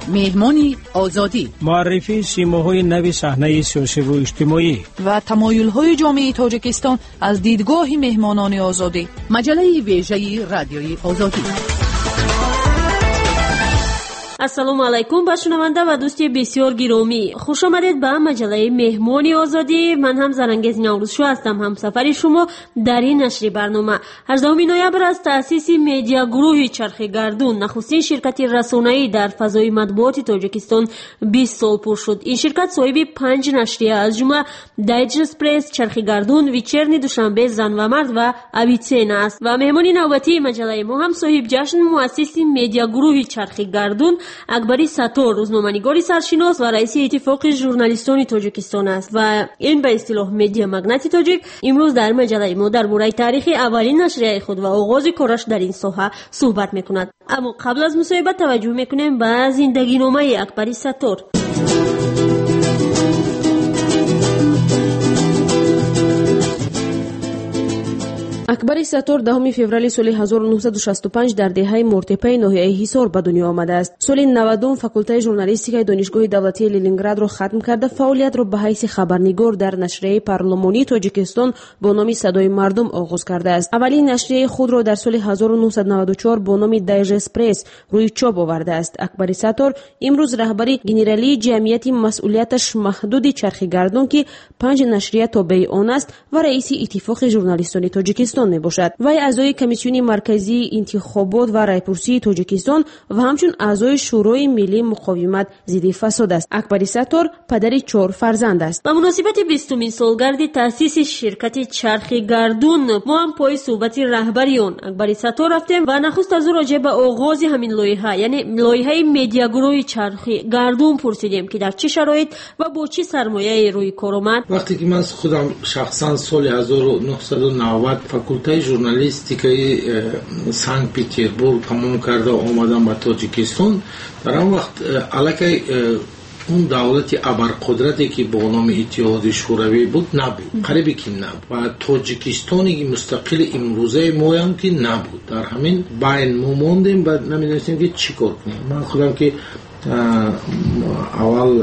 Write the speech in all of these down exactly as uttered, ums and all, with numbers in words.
مهمانی آزادی، معرفی سیماهای نوی صحنه سیاسی و اجتماعی و تمایل‌های جامعه تاجیکستان از دیدگاه مهمانان آزادی. مجله ویژه رادیوی آزادی. السلام علیکم با شنونده و دوستی بسیار گرامی، خوش آمدید به مجله مهمانی آزادی. من هم زرنگز نوروزشو هستم، همسفر شما در این نشر برنامه. هجدهم نوامبر از تأسیس مدیا گروه چرخ گردون، نخستین شرکت رسانه‌ای در فضای مطبوعات تاجیکستان بیست سال پر شد. این شرکت صاحب پنج نشریه از جمله دایجست پرس، چرخ گردون، ویچرنی دوشنبه، زن و مرد و اویتسین است. و مهمانی نوبتی مجله ما هم صاحب جشن مؤسس مدیا گروه چرخ گردون اکبری ساتور، روزنامه‌نگار سرشناس و رئیس اتفاق ژورنالیستان تاجیکستان است و این به اصطلاح مدیا مگنت تاجیک امروز در مجله ما درباره تاریخ اولین نشریه خود و آغاز کارش در این ساحه صحبت میکند. اما قبل از مصاحبه توجه میکنیم به زندگی نامه اکبری ساتور. اکبری ساتور دهم فوریه سال هزار و نهصد و شصت و پنج در دهه مرتپه ناحیه حصار به دنیا آمده است. سال نود فاکولته ژورنالیستیک دانشگاه دولتی لنینگراد را ختم کرده فعالیت را به حیث خبرنگار در نشریه پارلمانی تاجیکستان با نام صدای مردم آغاز کرده است. اولین نشریه خود را در سال هزار و نهصد و نود و چهار با نام دایجست پرس روی چاپ آورده است. اکبری ساتور امروز رهبری گنرالی جمعیت مسئولیتش محدود چرخ گردون که پنج نشریه تابع آن است و رئیس اتفاق ژورنالیستان تاجیکستان می باشد. وی اعضای کمیسیون مرکزی انتخابات و رایپرسی تاجیکستان و همچون اعضای شورای ملی مقاومت ضد فساد است. اکبری ساتور پدر چهار فرزند است. به مناسبت بیستمین سالگرد تأسیس شرکت چرخ گردون ما هم پای صحبت رهبری آن اکبری ساتور رفتیم و نخست از او راجع به آغاز همین لایحه یعنی لایحه مدیا گروه چرخ گردون پرسیدیم که در چه شرایط و با چه سرمایه روی کار آمد. وقتی که من خودم شخصا سال هزار و نهصد و نود فاکولته ژورنالیستیک سنت پترزبورگ تمام کرده آمدم به تاجیکستان، در آن وقت الکی اون دولت ابرقدرتی که با نام اتحاد شوروی بود نبود، قریبی که نبود و تاجیکستانی مستقل امروزه ما هم که نبود. در همین بین ما موندیم و نمیدونستیم که چی کار کنیم. من خودم که اول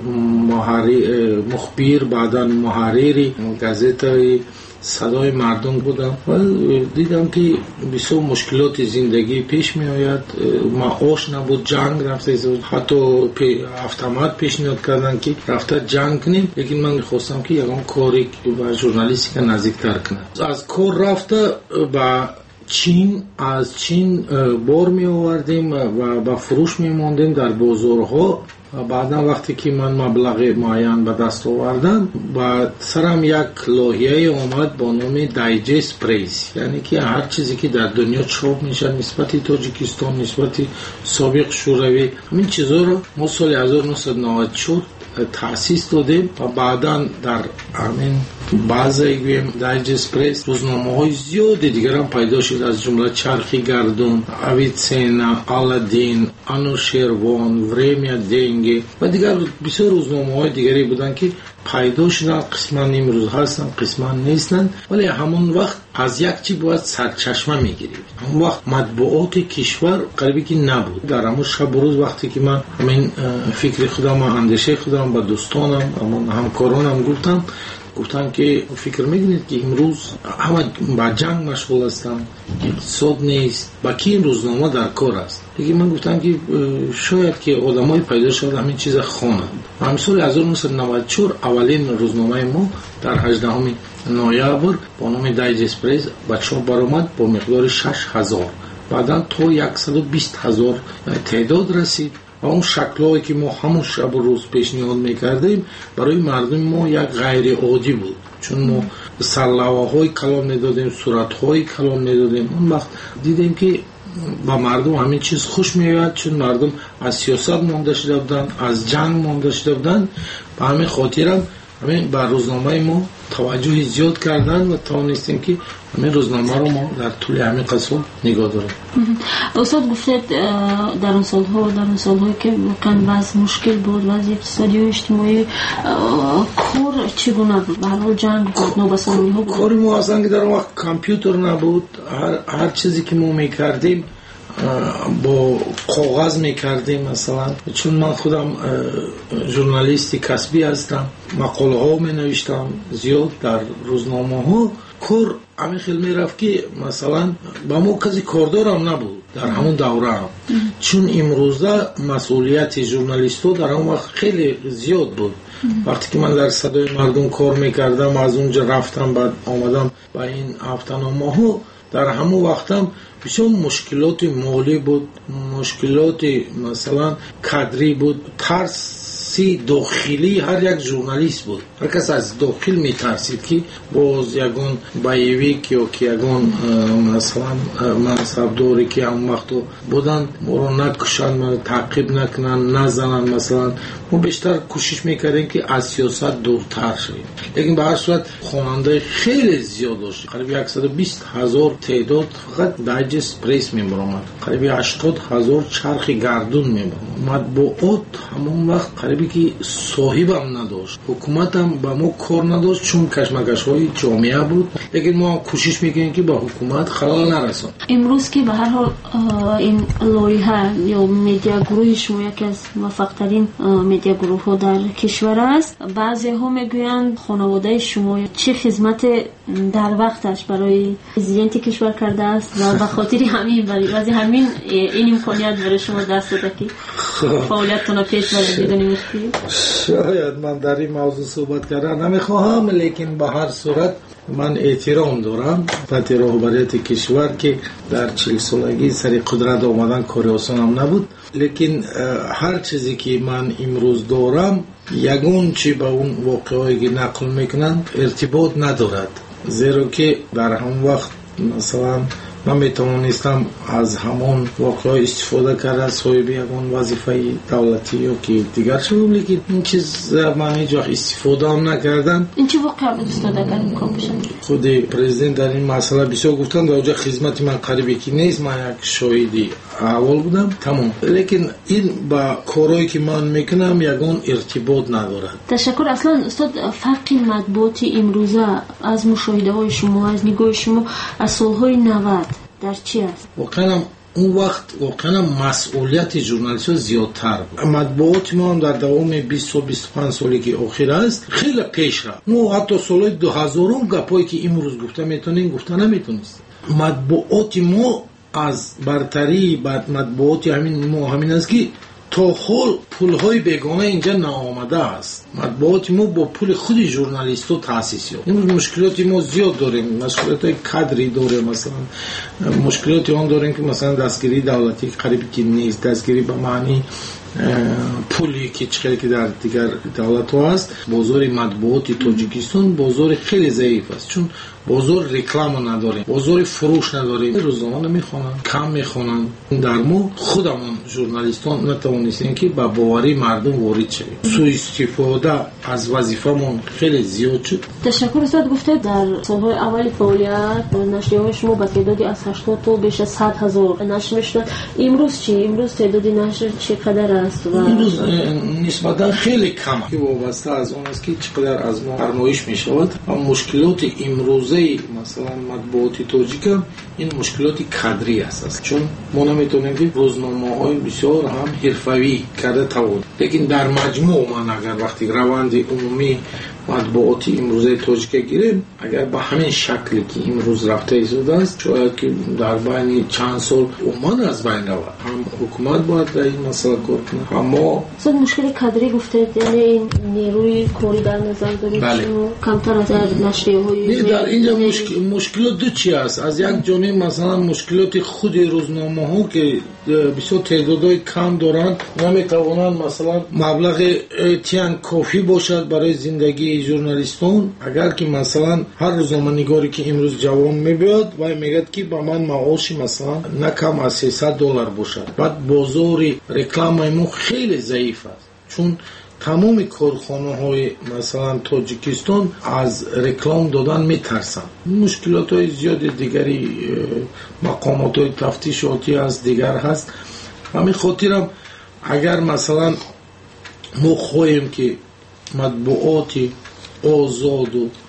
محرر مخبر بعدا محرر گازیته صدای مردم بودم و دیدم که بسیار مشکلات زندگی پیش می آید. معاش نبود، جنگ رفته، حتی автомат پیشنهاد کردن که رفته جنگ کنیم، لیکن من خواستم که یکم کاری با ژورنالیستیک نزدیکتر کنم. از کار رفته با چین، از چین بار می آوردیم و با فروش می ماندیم در بازارها. و بعدا وقتی که من مبلغ معین به دست آوردم با سرم یک لایحه آمد با نام دایجست پرس، یعنی که هر چیزی که در دنیا چاپ میشه نسبت تاجیکستان، نسبت سابق شوروی، همین چیزا رو ما سال هزار و نهصد و نود و چهار تأسیس دادیم و بعدا در همین بعضی گویم دایجست پرس روزنامه‌های زیاد دیگر هم پیدا شد، از جمله چرخ گردون، اویتسینا، آلادین، آنوشیروان، وریمیا دنگی و دیگر بسیار روزنامه‌های دیگری بودن که پیدا شدن. قسما امروز هستن، قسما نیستن، ولی همون وقت از یک چی باید سرچشمه میگیرید. همون وقت مطبوعات کشور قریبی که نبود. در همون شب و روز وقتی که من همین فکر خودم و اندیشه خودم با دوستانم همون همکارانم گفتم گفتن که فکر میکنید که امروز همه با جنگ مشغول هستن، اقتصاد نیست، با کی این روزنامه در کار است؟ دیگه من گفتم که شاید که آدمای پیدا شد همین چیز خوانند. همین سال هزار و نهصد و نود و چهار اولین روزنامه ما در هجدهم نوامبر با نام دایجست پرس به چاپ برآمد با مقدار شش هزار، بعدا تا صد و بیست هزار تعداد رسید. و اون شکلایی که ما همون شب و روز پیشنهاد میکردیم برای مردم ما یک غیر عادی بود، چون ما سرلوحه‌های کلام میدادیم، صورت‌های کلام میدادیم. اون وقت دیدیم که با مردم همین چیز خوش میاد، چون مردم از سیاست مانده شده بودن، از جنگ مانده شده بودن. به همین خاطرم همین بر روزنامه ما توجه زیاد کردن و توانستیم که همین روزنامه رو ما در طول همین قصه نگاه داریم. استاد گفتید در اون سالها در اون سالهایی که واقعا وضع مشکل بود، وضع اقتصادی و اجتماعی، کار چگونه بود؟ به هر حال جنگ بود، نابسامانی ها بود. کاری ما اصلا که در اون وقت کامپیوتر نبود. هر, هر چیزی که ما میکردیم با کاغذ میکردیم مثلا، چون من خودم ژورنالیستی کسبی هستم، مقاله ها می نوشتم زیاد در روزنامه ها. کور همین خیلی میرفت که مثلا با ما کسی کاردار هم نبود در همون دوره هم، چون امروزه مسئولیت ژورنالیست ها در اون وقت خیلی زیاد بود. وقتی که من در صدای مردم کار میکردم، از اونجا رفتم بعد آمدم با این هفته‌نامه ها، در همون وقتم بسیار مشکلات مالی بود، مشکلات مثلا کادری بود، ترسی داخلی هر یک ژورنالیست بود. هر کس از داخل میترسید که باز یگون بایویک یا که یگون مثلا منصبداری که هم وقت بودن مرا نکشن، تعقیب نکنن، نزنن. مثلا ما بیشتر کوشش میکردیم که از سیاست دورتر شویم. لیکن به هر صورت خواننده خیلی زیاد داشت، قریب صد و بیست هزار تعداد فقط دایجست پریس میبرامد، قریب هشتاد هزار چرخ گردون میبرامد. مطبوعات همون وقت قریبی که صاحب هم نداشت، حکومت هم با ما کار نداشت چون کشمکش های جامعه بود. لیکن ما کوشش میکنیم که با حکومت خلال نرسون. امروز که به هر حال این لایحه یا مدیا گروه شما یکی از موفق ترین مدیا گروه ها در کشور است، بعضی ها میگویند خانواده شما چه خدمت در وقتش برای پرزیدنت کشور کرده است و به خاطر همین برای بعضی همین این امکانیت برای شما دست داده که فعالیتتون پیش ببرید بدون مشکل. شاید من در این موضوع صحبت کردن نمیخواهم، لیکن به هر صورت من احترام دارم به رهبریت کشور که در چهل سالگی سر قدرت آمدن کار آسان هم نبود. لیکن هر چیزی که من امروز دارم یگون چی با اون واقعایی که نقل میکنن ارتباط ندارد، زیرا که در همون وقت مثلا من میتوانستم از همون واقعی استفاده کرده، صاحب یگون وظیفه دولتی یا که دیگر شدم، لیکن این چیز من هیچ وقت استفاده هم نکردم. این چه واقعی بود استفاده کردم کامپشن؟ خود پرزیدنت در این مسئله بسیار گفتن در اونجا خدمت من قریبی که نیست، من یک شاهدی اول بودم تمام، لیکن این با کارهایی که من میکنم یگون ارتباط ندارد. تشکر. اصلا استاد فرق مطبوعات امروزه از مشاهده های شما، از نگاه شما از سالهای نود در چی است؟ واقعا اون وقت واقعا مسئولیت ژورنالیست زیادتر بود. مطبوعات ما هم در دوام بیست و بیست و پنج سالی که اخیر است خیلی پیش رفت. ما حتی سال دو هزار گپایی که امروز گفته میتونیم گفته نمیتونست. مطبوعات ما از برتری بعد مطبوعات همین ما همین است که تا حال پول‌های بیگانه اینجا نآمده است. مطبوعات ما با پول خود ژورنالیست‌ها تأسیس شد. این مشکلات ما زیاد داریم، مشکلات کادری داریم، مثلا مشکلات آن داریم که مثلا دستگیری دولتی قریبی که نیست، دستگیری به معنی پولی که چقدر که در دیگر دولت ها است. بازار مطبوعات تاجیکستان بازار خیلی ضعیف است، چون بازار رکلام نداریم، بازار فروش نداریم، روزنامه میخونن، کم میخونن. در ما خودمون ژورنالیستان نتوانستیم که با باوری مردم وارد شویم. سوء استفاده از وظیفه‌مون خیلی زیاد شد. تشکر. استاد گفته در سالهای اول فعالیت نشریه‌های شما با تعدادی از هشتاد تا بیش از صد هزار نشر میشد. امروز چی؟ امروز تعداد نشر چقدر است؟ و امروز نسبتا خیلی کم که وابسته از اون است که چقدر از ما فرمایش میشود. و مشکلات امروز مثلا مطبوعات تاجیک این مشکلات کادری است، چون ما نمیتونیم که روزنامه‌های بسیار هم حرفه‌ای کرده توان. لیکن در مجموع من اگر وقتی روند عمومی مطبوعات امروزه تاجیک گیریم، اگر با همین شکلی که امروز رفته ایستاده است، شاید که در بین چند سال عمان از بین رود. هم حکومت باید در این مسئله کار کنه. اما صد مشکل کادری گفتید، یعنی این نیروی کاری در نظر دارید؟ بله. کمتر از نشریه‌های در اینجا مشکل مشکلات دو چی است. از یک جانب مثلا مشکلات خود روزنامه‌ها که بسیار تعدادای کم دارند، نمیتوانند مثلا مبلغ تیان کافی باشد برای زندگی ژورنالیستان. اگر که مثلا هر روزنامه‌نگاری که امروز جوان میبیاد و میگه که با من معاش مثلا نه کم از سیصد دلار باشد، بعد بازار رکلام ما خیلی ضعیف است، چون تمام کارخانه های مثلا تاجیکستان از رکلام دادن میترسن. مشکلات های زیاد دیگری، مقامات های تفتیشاتی از دیگر هست. همین خاطرم اگر مثلا ما خواهیم که مطبوعات آزاد و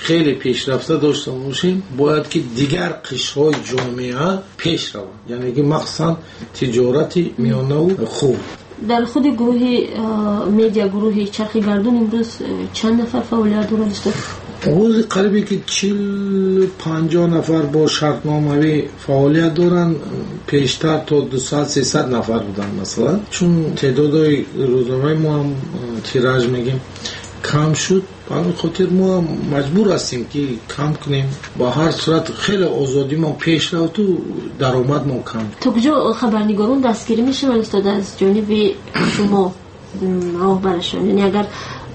خیلی پیشرفته داشته باشیم، باید که دیگر قشرهای جامعه پیش روند، یعنی که مخصوصا تجارت میانه و خوب. در خود گروه میدیا، گروه چرخ گردون امروز چند نفر فعالیت دارند استاد؟ اوز قریبی که چل پنجاه نفر با شرطنامه فعالیت دارن، پیشتر تا دویست سیصد نفر بودن مثلا. چون تعداد روزنامه ما هم تیراژ میگیم کم شد، برای خاطر ما مجبور هستیم که کم کنیم. با هر صورت خیلی آزادی ما پیش رفت و درآمد ما کم. تا کجا خبرنگاران دستگیری میشه استاد از جانب شما راهبرشان؟ یعنی اگر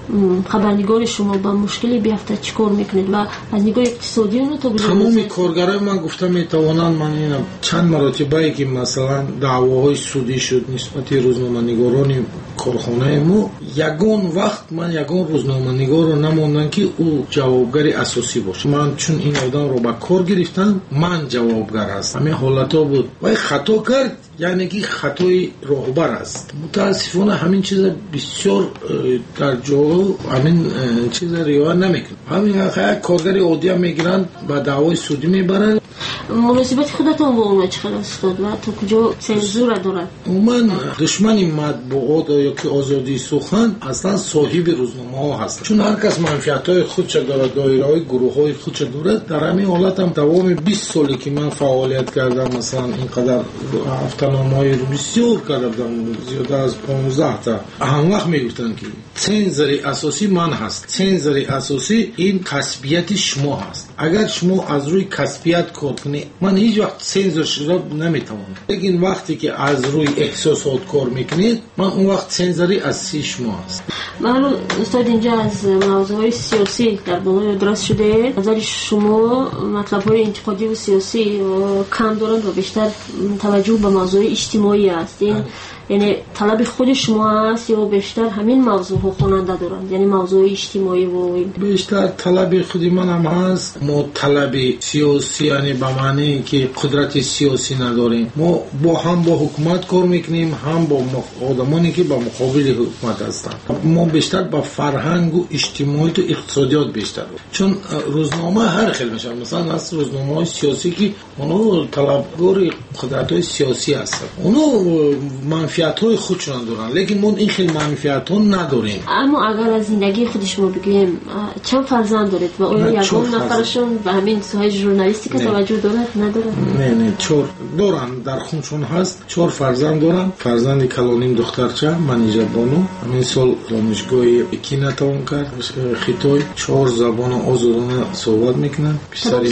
خبرنگار شما با مشکلی بیفته چیکار میکنید و از نگاه اقتصادی اون تو تمام کارگرای من گفتم میتوانن، من اینم چند مرتبه که مثلا دعواهای سودی شد نسبت روزنامه‌نگاران کارخانه ما، یگان وقت من یگان روزنامه‌نگار رو نموندن که او جوابگری اساسی باشه. من چون این آدم رو با کار گرفتم، من جوابگر هستم. همین حالتا بود و خطا کرد، یعنی که خطای راهبر است. متاسفانه همین چیز بسیار در جا همین چیز رعایت نمیکنه. همین کارگر عادی هم میگیرن با دعوای سودی میبرن. مناسبت خودتون با اون چقدر استاد و تو کجا سنزور دارد؟ من دشمن مطبوعات یا که آزادی سخن اصلا صاحب روزنامه ها هست، چون هر کس منفعت های خودش داره، دایره های گروه های خودش داره. در همین حالت هم دوام بیست سالی که من فعالیت کردم، مثلا اینقدر هفته‌نامه های بسیار کردم، زیاده از پانزده تا. هم وقت میگفتن که سنزر اساسی من هست، سنزر اساسی این کسبیت شما هست. اگر شما از روی کسبیت کار کنی، من هیچ وقت سنزر شده نمیتونم. لیکن وقتی که از روی احساسات کار میکنید، من اون وقت سنزری اصلی شما هست. من استاد اینجا از موضوعات سیاسی در باره درست شده، نظر شما مطلب‌های انتقادی و سیاسی کم دارند و بیشتر توجه به موضوع اجتماعی است. این یعنی طلب خود شما است یا بیشتر همین موضوع ها خواننده دارند؟ یعنی موضوع اجتماعی و بیشتر طلب خود من هم هست. ما طلب سیاسی یعنی به معنی که قدرت سیاسی نداریم. ما با هم با حکومت کار میکنیم، هم با آدمانی که با مقابل حکومت هستند. ما بیشتر با فرهنگ و اجتماعی و اقتصادیات بیشتر، چون روزنامه هر خیلی میشه. مثلا از روزنامه های سیاسی که اونو طلبگار قدرت های سیاسی هستند، اونو منفعت های خودشون دارن، لیکن ما این خیلی منفعت ها نداریم. اما اگر از زندگی خودش ما بگیم چند فرزند دارید و اون یکم نفرشون به همین ساحه ژورنالیستیک توجه دارد ندارد؟ نه نه چهار دارن، در خونشون هست. چهار فرزند دارن. فرزند کلانیم دخترچه منیژه بانو همین سال دانشگاه پکین تمام کرد، خیتای. چهار زبان آزادانه صحبت میکنن. پسری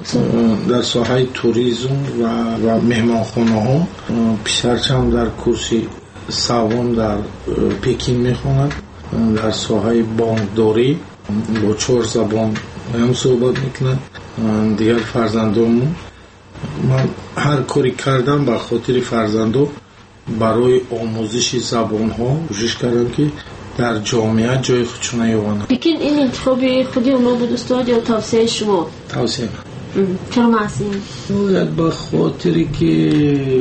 در ساحه توریسم و و مهمانخانه ها. پسرچم در کورسی سوم در پکین میخونند، در ساحه بانکداری با چهار زبان هم صحبت میکنند. دیگر فرزندانمون، من هر کاری کردم به خاطر فرزندان، برای آموزش زبان ها کوشش کردم که در جامعه جای خودشون یابند. پکین این انتخاب خودی اونا بود استاد یا توصیه شما؟ توصیه چرا محسین؟ باید به خاطری که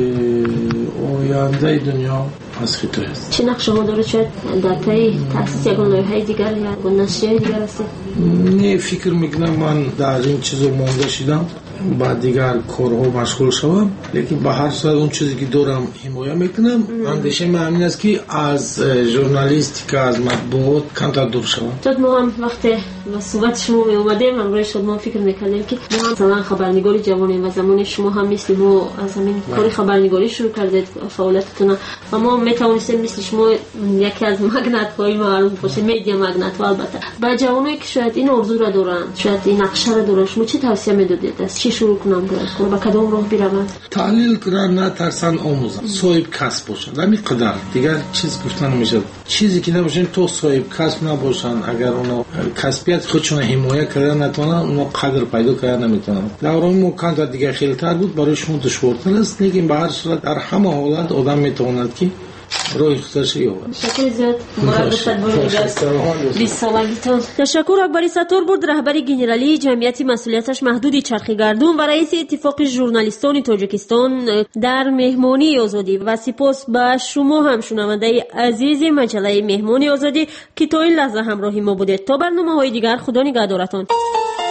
آینده دنیا از خیلی هست. چه نقشه ها داره؟ شاید در پی تاسیس یک لایحه دیگر یا نشریه دیگر هست؟ نه فکر میکنم من در این چیزو مونده شدم، بعد دیگر کارها مشغول شوم. لیکن به هر صورت اون چیزی که دارم حمایت میکنم. اندیشه من همین است که از ژورنالیستیک، از مطبوعات کمتر دور شوم. تو ما هم وقتی صحبت شما می اومدیم من روی شد ما فکر میکردیم که ما هم مثلا خبرنگاری جوانیم و زمان شما هم مثل ما از همین کار خبرنگاری شروع کردید فعالیتتون و ما میتونستیم مثل شما یکی از مگنت های معروف باشه، میدیا مگنت. و البته با جوانایی که شاید این آرزو را دارن، شاید این نقشه را دارن، شما چه توصیه میدادید؟ از چی شروع کنم باید؟ با کدام راه برم؟ تحلیل کنن، نترسن، آموزن، صاحب کسب باشن. همین قدر دیگر چیز گفتن نمیشه. چیزی که نباشن تو صاحب کسب نباشن، اگر اونا کسبیت خودشون حمایت کردن نتونن، اونا قدر پیدا کردن نمیتونن. دوران مکان دیگه خیلی تر بود، برای شما دشوارتر است. لیکن به هر صورت در همه حالت آدم میتواند که روی اخترش یوبد. تشکر زیاد مرد بسید بیست سالگیتان. تشکر اکبری ستار بود، رهبر گنرالی جمعیت مسئولیتش محدود چرخی گردون و رئیس اتفاق ژورنالیستان تاجیکستان در مهمانی آزادی. و سپاس به شما هم شنونده عزیز مجله مهمانی آزادی که تا این لحظه همراه ما بودید. تا برنامه‌های دیگر خدا نگهدارتان.